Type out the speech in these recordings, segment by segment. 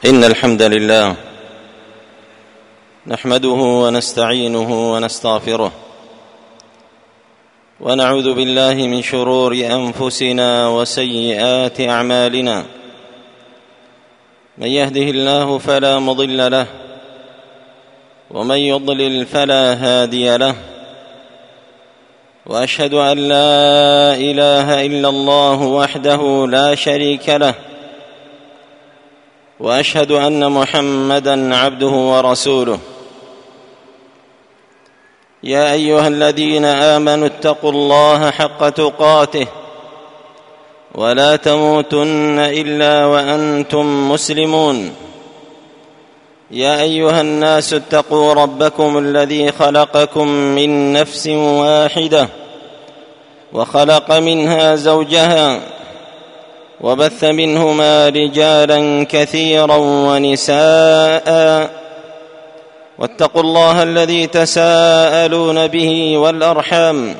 إن الحمد لله نحمده ونستعينه ونستغفره ونعوذ بالله من شرور أنفسنا وسيئات أعمالنا. من يهده الله فلا مضل له ومن يضلل فلا هادي له، وأشهد أن لا إله إلا الله وحده لا شريك له، وأشهد أن محمدًا عبده ورسوله. يا أيها الذين آمنوا اتقوا الله حق تقاته ولا تموتن إلا وأنتم مسلمون. يا أيها الناس اتقوا ربكم الذي خلقكم من نفس واحدة وخلق منها زوجها وبث منهما رجالا كثيرا ونساء، واتقوا الله الذي تساءلون به والأرحام،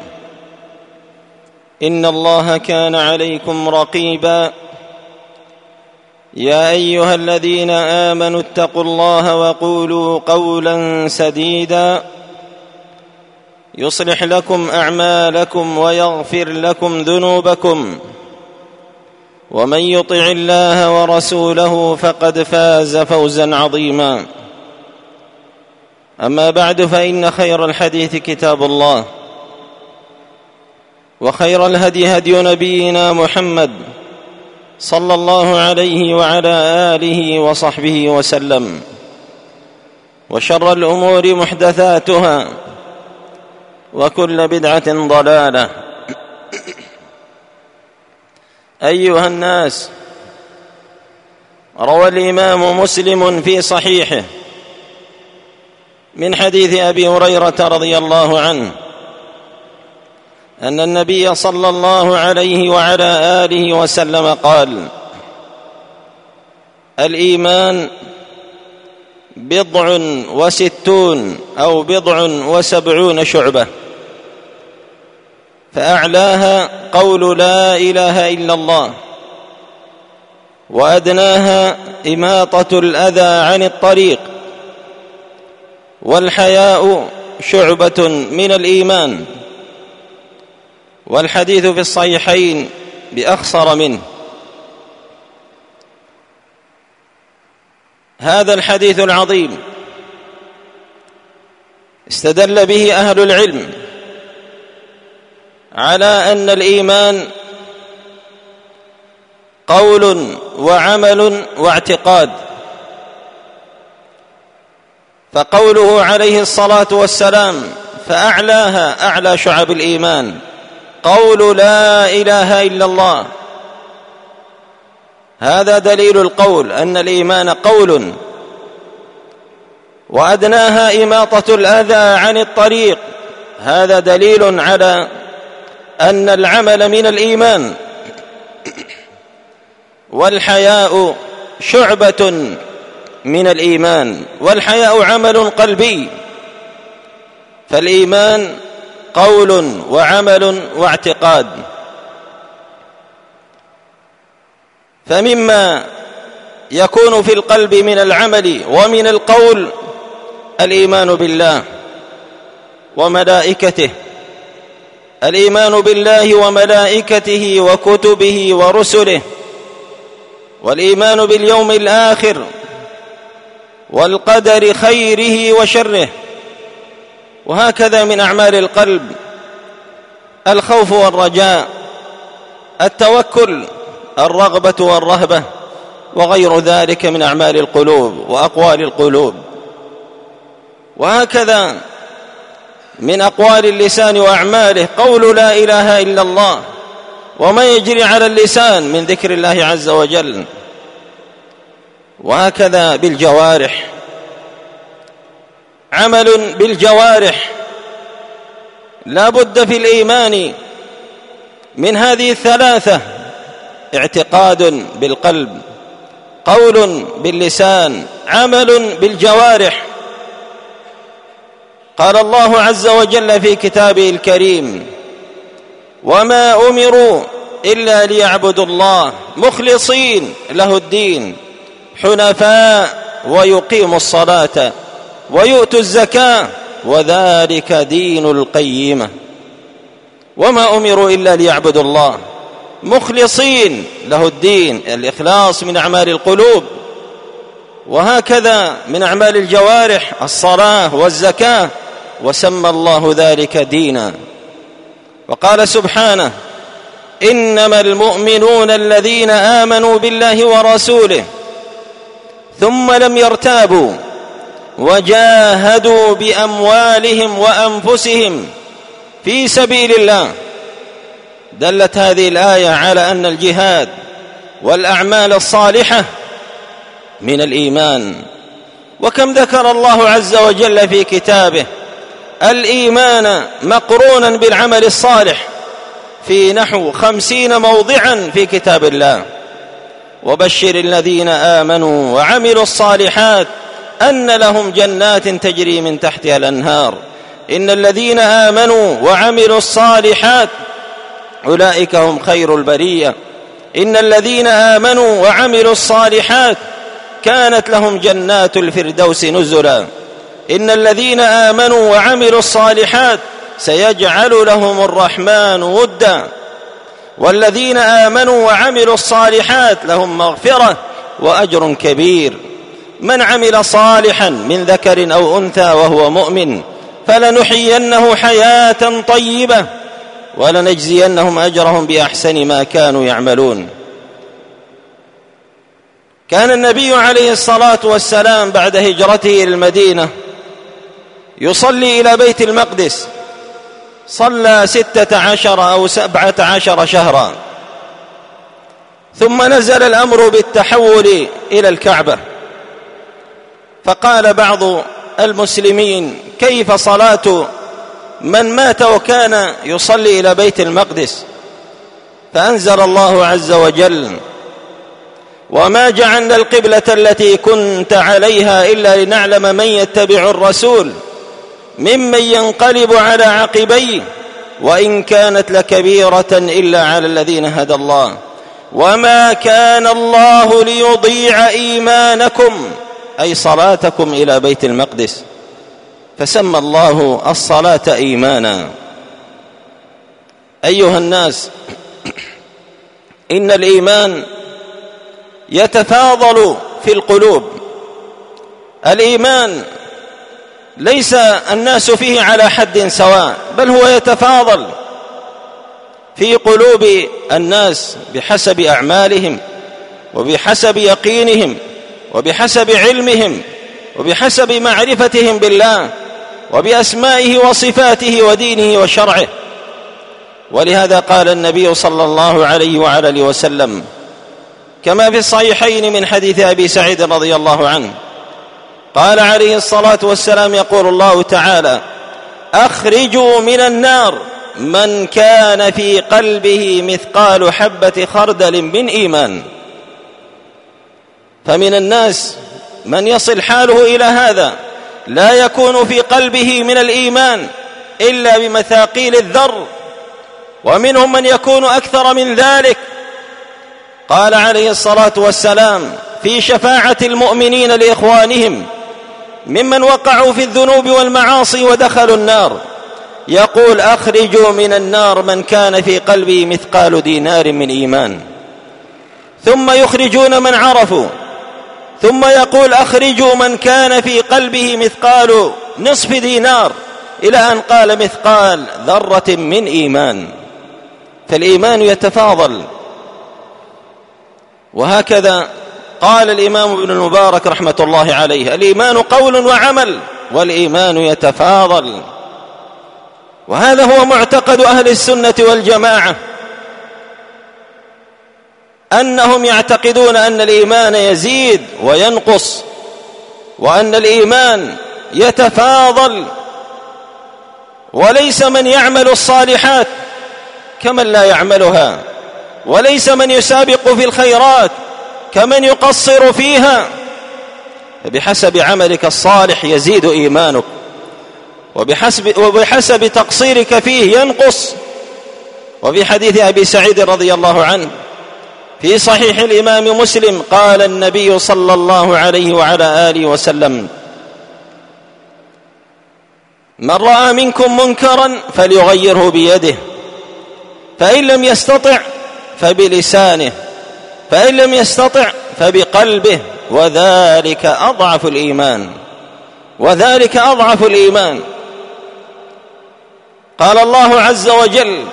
إن الله كان عليكم رقيبا. يا أيها الذين آمنوا اتقوا الله وقولوا قولا سديدا يصلح لكم أعمالكم ويغفر لكم ذنوبكم، ومن يطع الله ورسوله فقد فاز فوزا عظيما. أما بعد، فإن خير الحديث كتاب الله، وخير الهدي هدي نبينا محمد صلى الله عليه وعلى آله وصحبه وسلم، وشر الأمور محدثاتها، وكل بدعة ضلالة. أيها الناس، روى الإمام مسلم في صحيحه من حديث أبي هريرة رضي الله عنه أن النبي صلى الله عليه وعلى آله وسلم قال: الإيمان 60 أو 70 شعبة، فأعلاها قول لا إله إلا الله، وأدناها إماطة الأذى عن الطريق، والحياء شعبة من الإيمان. والحديث في الصحيحين بأخصر منه. هذا الحديث العظيم استدل به أهل العلم على أن الإيمان قول وعمل واعتقاد. فقوله عليه الصلاة والسلام: فأعلاها، أعلى شعب الإيمان قول لا إله إلا الله، هذا دليل القول أن الإيمان قول. وأدناها إماطة الأذى عن الطريق، هذا دليل على أن العمل من الإيمان. والحياء شعبة من الإيمان، والحياء عمل قلبي. فالإيمان قول وعمل واعتقاد. فمما يكون في القلب من العمل ومن القول الإيمان بالله وملائكته، الإيمان بالله وملائكته وكتبه ورسله، والإيمان باليوم الآخر، والقدر خيره وشره. وهكذا من أعمال القلب الخوف والرجاء، التوكل، الرغبة والرهبة، وغير ذلك من أعمال القلوب وأقوال القلوب. وهكذا من أقوال اللسان وأعماله قول لا إله إلا الله، وما يجري على اللسان من ذكر الله عز وجل. وهكذا بالجوارح، عمل بالجوارح. لا بد في الإيمان من هذه الثلاثة: اعتقاد بالقلب، قول باللسان، عمل بالجوارح. قال الله عز وجل في كتابه الكريم: وما أمروا إلا ليعبدوا الله مخلصين له الدين حنفاء ويقيموا الصلاة ويؤتوا الزكاة وذلك دين القيمة. وما أمروا إلا ليعبدوا الله مخلصين له الدين. الإخلاص من أعمال القلوب، وهكذا من أعمال الجوارح الصلاة والزكاة، وسمى الله ذلك دينا. وقال سبحانه: إنما المؤمنون الذين آمنوا بالله ورسوله ثم لم يرتابوا وجاهدوا بأموالهم وأنفسهم في سبيل الله. دلت هذه الآية على أن الجهاد والأعمال الصالحة من الإيمان. وكم ذكر الله عز وجل في كتابه الإيمان مقرونا بالعمل الصالح في نحو 50 موضعا في كتاب الله. وبشر الذين آمنوا وعملوا الصالحات أن لهم جنات تجري من تحتها الأنهار إن الذين آمنوا وعملوا الصالحات أولئك هم خير البرية إن الذين آمنوا وعملوا الصالحات كانت لهم جنات الفردوس نزلا إن الذين آمنوا وعملوا الصالحات سيجعل لهم الرحمن ودا والذين آمنوا وعملوا الصالحات لهم مغفرة وأجر كبير. من عمل صالحا من ذكر أو أنثى وهو مؤمن فلنحيينه حياة طيبة ولنجزينهم أجرهم بأحسن ما كانوا يعملون. كان النبي عليه الصلاة والسلام بعد هجرته إلى المدينة يصلي إلى بيت المقدس، صلى 16 أو 17 شهرا، ثم نزل الأمر بالتحول إلى الكعبة. فقال بعض المسلمين: كيف صلاة من مات وكان يصلي إلى بيت المقدس؟ فأنزل الله عز وجل: وما جعلنا القبلة التي كنت عليها إلا لنعلم من يتبع الرسول ممن ينقلب على عقبيه وإن كانت لكبيرة إلا على الذين هدى الله وما كان الله ليضيع إيمانكم أي صلاتكم إلى بيت المقدس. فسمى الله الصلاة إيمانا. أيها الناس، إن الإيمان يتفاضل في القلوب. الإيمان ليس الناس فيه على حد سواء، بل هو يتفاضل في قلوب الناس بحسب أعمالهم وبحسب يقينهم وبحسب علمهم وبحسب معرفتهم بالله وبأسمائه وصفاته ودينه وشرعه. ولهذا قال النبي صلى الله عليه وعلى آله وسلم كما في الصحيحين من حديث أبي سعيد رضي الله عنه قال عليه الصلاة والسلام: يقول الله تعالى: أخرجوا من النار من كان في قلبه مثقال حبة خردل من إيمان. فمن الناس من يصل حاله إلى هذا، لا يكون في قلبه من الإيمان إلا بمثاقيل الذر، ومنهم من يكون أكثر من ذلك. قال عليه الصلاة والسلام في شفاعة المؤمنين لإخوانهم ممن وقعوا في الذنوب والمعاصي ودخلوا النار، يقول: أخرجوا من النار من كان في قلبه مثقال دينار من إيمان. ثم يخرجون من عرفوا، ثم يقول: أخرجوا من كان في قلبه مثقال نصف دينار، إلى أن قال: مثقال ذرة من إيمان. فالإيمان يتفاضل. وهكذا قال الإمام ابن المبارك رحمة الله عليه: الإيمان قول وعمل، والإيمان يتفاضل. وهذا هو معتقد أهل السنة والجماعة، أنهم يعتقدون أن الإيمان يزيد وينقص، وأن الإيمان يتفاضل، وليس من يعمل الصالحات كمن لا يعملها، وليس من يسابق في الخيرات كمن يقصر فيها. فبحسب عملك الصالح يزيد إيمانك، وبحسب تقصيرك فيه ينقص. وفي حديث أبي سعيد رضي الله عنه في صحيح الإمام مسلم قال النبي صلى الله عليه وعلى آله وسلم: من رأى منكم منكرا فليغيره بيده، فإن لم يستطع فبلسانه، فإن لم يستطع فبقلبه، وذلك أضعف الإيمان. وذلك أضعف الإيمان. قال الله عز وجل: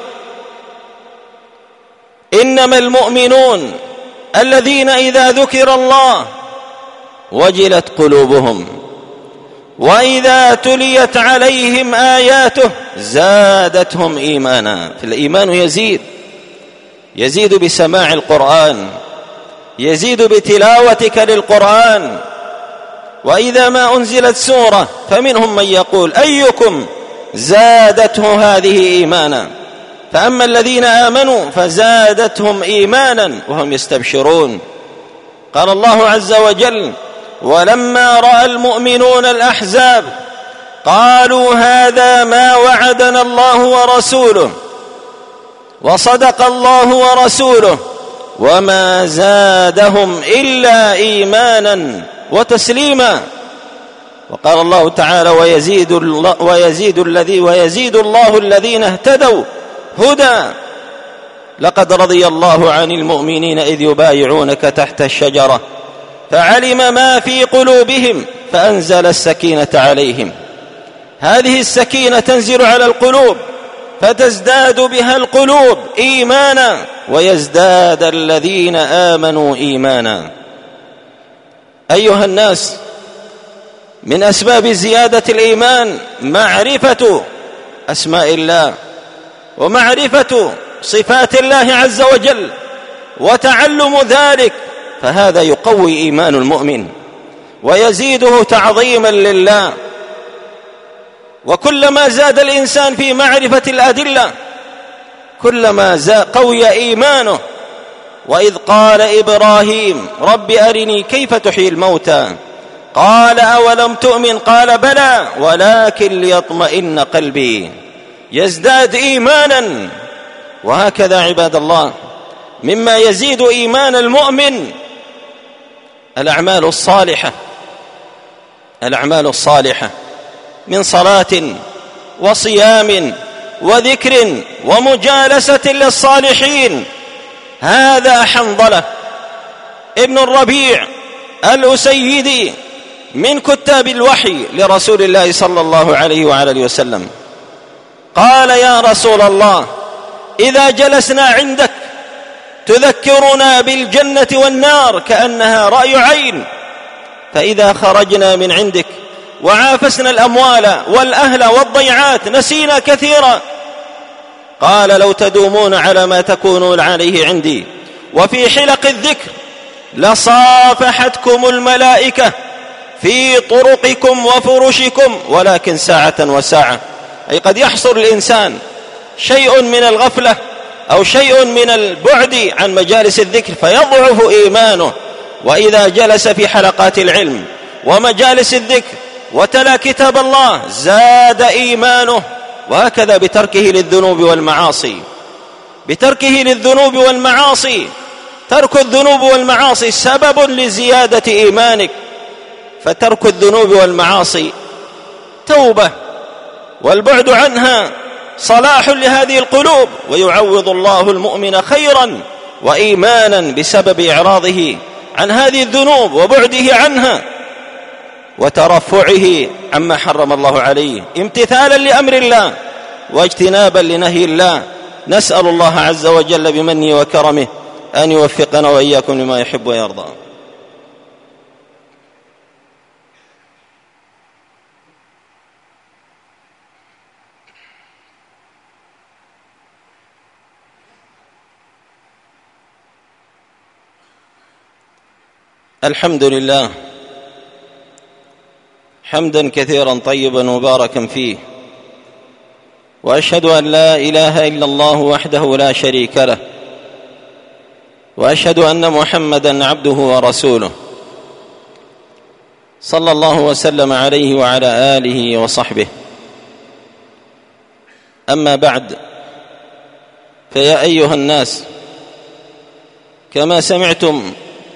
إنما المؤمنون الذين إذا ذكر الله وجلت قلوبهم وإذا تليت عليهم آياته زادتهم إيمانا. فالإيمان يزيد بسماع القرآن، يزيد بتلاوتك للقرآن. وإذا ما أنزلت سورة فمنهم من يقول: أيكم زادته هذه إيمانا؟ فأما الذين آمنوا فزادتهم إيمانا وهم يستبشرون. قال الله عز وجل: ولما رأى المؤمنون الأحزاب قالوا هذا ما وعدنا الله ورسوله وصدق الله ورسوله وما زادهم إلا إيمانا وتسليما. وقال الله تعالى: ويزيد الله الذين اهتدوا هدى. لقد رضي الله عن المؤمنين إذ يبايعونك تحت الشجرة فعلم ما في قلوبهم فأنزل السكينة عليهم. هذه السكينة تنزل على القلوب فتزداد بها القلوب إيمانا ويزداد الذين آمنوا إيمانا. أيها الناس، من أسباب زيادة الإيمان معرفة أسماء الله ومعرفة صفات الله عز وجل وتعلم ذلك، فهذا يقوي إيمان المؤمن ويزيده تعظيما لله. وكلما زاد الإنسان في معرفة الأدلة كلما قوي إيمانه. وإذ قال إبراهيم: رب أرني كيف تحيي الموتى قال أولم تؤمن قال بلى ولكن ليطمئن قلبي. يزداد إيمانا. وهكذا عباد الله مما يزيد إيمان المؤمن الأعمال الصالحة من صلاة وصيام وذكر ومجالسة للصالحين. هذا حنظلة ابن الربيع الأسيدي من كتاب الوحي لرسول الله صلى الله عليه وعلى وسلم قال: يا رسول الله، إذا جلسنا عندك تذكرنا بالجنة والنار كأنها رأي عين، فإذا خرجنا من عندك وعافسنا الأموال والأهل والضيعات نسينا كثيرا. قال: لو تدومون على ما تكونون عليه عندي وفي حلق الذكر لصافحتكم الملائكة في طرقكم وفرشكم ولكن ساعة وساعة. أي قد يحصل الإنسان شيء من الغفلة أو شيء من البعد عن مجالس الذكر فيضعف إيمانه، وإذا جلس في حلقات العلم ومجالس الذكر وتلا كتاب الله زاد إيمانه. وهكذا بتركه للذنوب والمعاصي. ترك الذنوب والمعاصي سبب لزيادة إيمانك. فترك الذنوب والمعاصي توبة، والبعد عنها صلاح لهذه القلوب، ويعوض الله المؤمن خيرا وإيمانا بسبب إعراضه عن هذه الذنوب وبعده عنها وترفعه عما حرم الله عليه امتثالا لأمر الله واجتنابا لنهي الله. نسأل الله عز وجل بمنه وكرمه أن يوفقنا وإياكم لما يحب ويرضى. الحمد لله حمدا كثيرا طيبا مباركا فيه، وأشهد أن لا إله إلا الله وحده لا شريك له، وأشهد أن محمدا عبده ورسوله صلى الله وسلم عليه وعلى آله وصحبه. أما بعد، فيا أيها الناس، كما سمعتم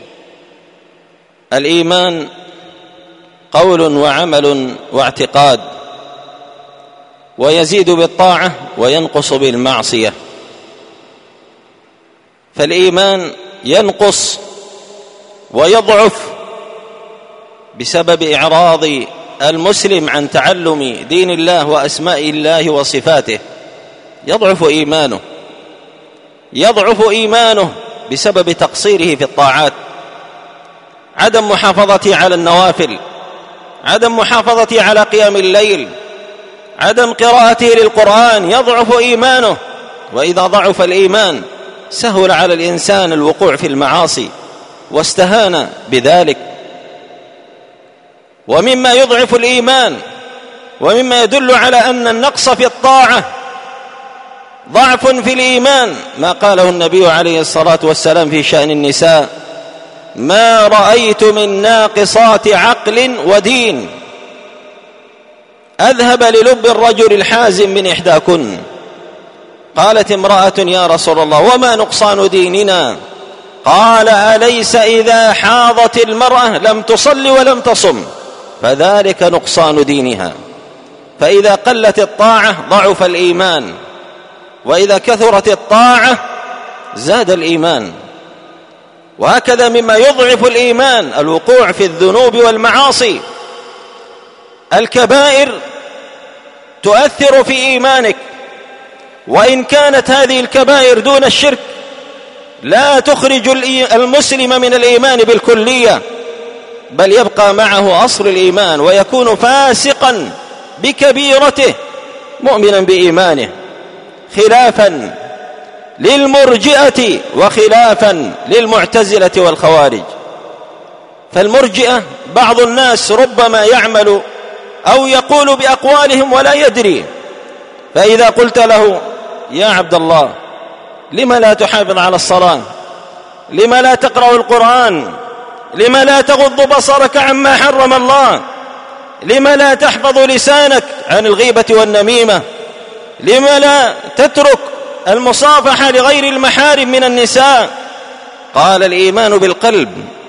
الإيمان قول وعمل واعتقاد، ويزيد بالطاعة وينقص بالمعصية. فالإيمان ينقص ويضعف بسبب إعراض المسلم عن تعلم دين الله وأسماء الله وصفاته. يضعف إيمانه بسبب تقصيره في الطاعات، عدم محافظته على النوافل، عدم محافظته على قيام الليل، عدم قراءته للقرآن، يضعف إيمانه. وإذا ضعف الإيمان سهل على الإنسان الوقوع في المعاصي واستهان بذلك. ومما يضعف الإيمان ومما يدل على أن النقص في الطاعة ضعف في الإيمان ما قاله النبي عليه الصلاة والسلام في شأن النساء: ما رأيت من ناقصات عقل ودين أذهب للب الرجل الحازم من إحداكن. قالت امرأة: يا رسول الله، وما نقصان ديننا؟ قال: أليس إذا حاضت المرأة لم تصل ولم تصم، فذلك نقصان دينها. فإذا قلت الطاعة ضعف الإيمان، وإذا كثرت الطاعة زاد الإيمان. وهكذا مما يضعف الإيمان الوقوع في الذنوب والمعاصي. الكبائر تؤثر في إيمانك، وإن كانت هذه الكبائر دون الشرك لا تخرج المسلم من الإيمان بالكلية، بل يبقى معه أصل الإيمان ويكون فاسقا بكبيرته مؤمنا بإيمانه، خلافا للمرجئة وخلافا للمعتزلة والخوارج. فالمرجئة بعض الناس ربما يعمل أو يقول بأقوالهم ولا يدري، فإذا قلت له: يا عبد الله، لما لا تحافظ على الصلاة؟ لما لا تقرأ القرآن؟ لما لا تغض بصرك عما حرم الله؟ لما لا تحفظ لسانك عن الغيبة والنميمة؟ لما لا تترك المصافحة لغير المحارم من النساء؟ قال: الإيمان بالقلب.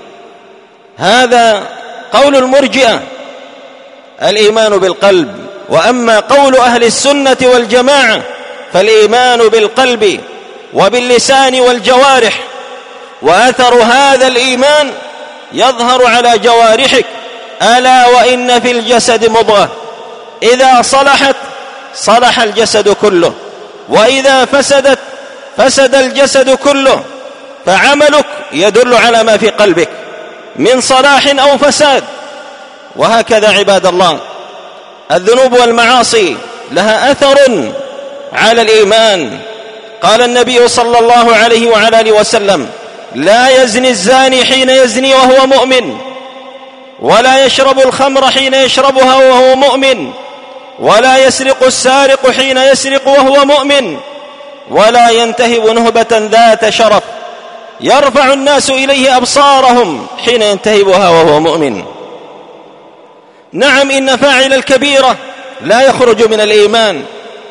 هذا قول المرجئة، الإيمان بالقلب. وأما قول أهل السنة والجماعة فالإيمان بالقلب وباللسان والجوارح، وأثر هذا الإيمان يظهر على جوارحك. ألا وإن في الجسد مضغة إذا صلحت صلح الجسد كله، وإذا فسدت فسد الجسد كله. فعملك يدل على ما في قلبك من صلاح أو فساد. وهكذا عباد الله الذنوب والمعاصي لها أثر على الإيمان. قال النبي صلى الله عليه وعلى آله وسلم: لا يزني الزاني حين يزني وهو مؤمن، ولا يشرب الخمر حين يشربها وهو مؤمن، ولا يسرق السارق حين يسرق وهو مؤمن، ولا ينتهب نهبة ذات شرف يرفع الناس إليه أبصارهم حين ينتهبها وهو مؤمن. نعم، إن فاعل الكبيرة لا يخرج من الإيمان،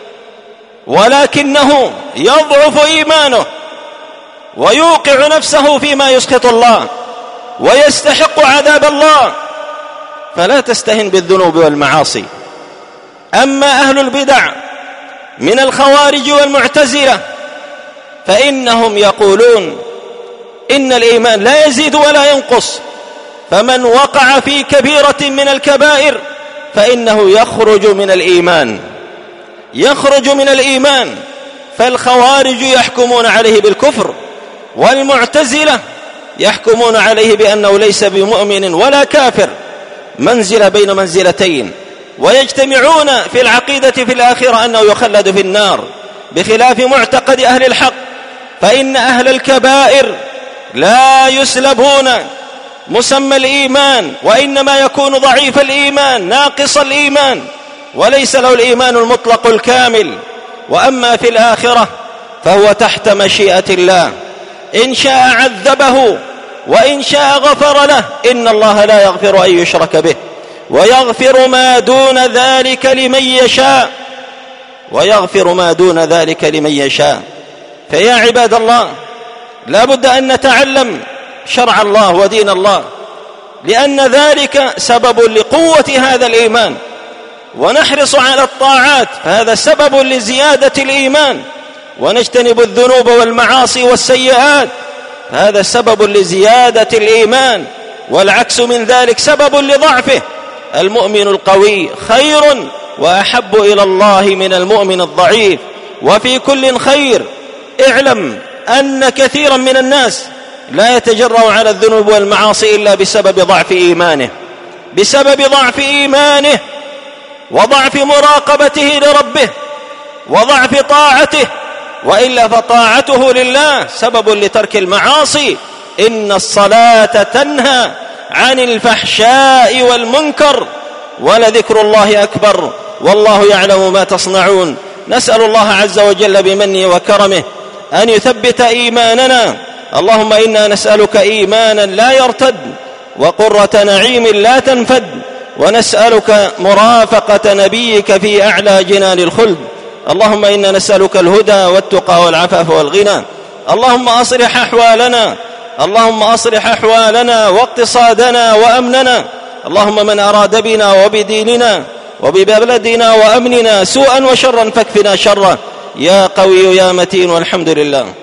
ولكنه يضعف إيمانه ويوقع نفسه فيما يسخط الله ويستحق عذاب الله. فلا تستهن بالذنوب والمعاصي. أما أهل البدع من الخوارج والمعتزلة فإنهم يقولون إن الإيمان لا يزيد ولا ينقص، فمن وقع في كبيرة من الكبائر فإنه يخرج من الإيمان. فالخوارج يحكمون عليه بالكفر، والمعتزلة يحكمون عليه بأنه ليس بمؤمن ولا كافر، منزلة بين منزلتين. ويجتمعون في العقيدة في الآخرة أنه يخلد في النار، بخلاف معتقد أهل الحق، فإن أهل الكبائر لا يسلبون مسمى الإيمان، وإنما يكون ضعيف الإيمان ناقص الإيمان، وليس له الإيمان المطلق الكامل. وأما في الآخرة فهو تحت مشيئة الله، إن شاء عذبه وإن شاء غفر له. إن الله لا يغفر أن يشرك به ويغفر ما دون ذلك لمن يشاء. فيا عباد الله، لا بد أن نتعلم شرع الله ودين الله، لأن ذلك سبب لقوة هذا الإيمان، ونحرص على الطاعات فهذا سبب لزيادة الإيمان، ونجتنب الذنوب والمعاصي والسيئات هذا سبب لزيادة الإيمان، والعكس من ذلك سبب لضعفه. المؤمن القوي خير وأحب إلى الله من المؤمن الضعيف، وفي كل خير. اعلم أن كثيرا من الناس لا يتجرأ على الذنوب والمعاصي إلا بسبب ضعف إيمانه، بسبب ضعف إيمانه وضعف مراقبته لربه وضعف طاعته، وإلا فطاعته لله سبب لترك المعاصي. إن الصلاة تنهى عن الفحشاء والمنكر ولذكر الله أكبر والله يعلم ما تصنعون. نسأل الله عز وجل بمنه وكرمه أن يثبت إيماننا. اللهم إنا نسألك إيمانا لا يرتد وقرة نعيم لا تنفد، ونسألك مرافقة نبيك في أعلى جنان الخلد. اللهم إنا نسألك الهدى والتقى والعفاف والغنى. اللهم أصلح أحوالنا واقتصادنا وأمننا. اللهم من أراد بنا وبديننا وببلدنا وأمننا سوءا وشرا فاكفنا شره، يا قوي يا متين، والحمد لله.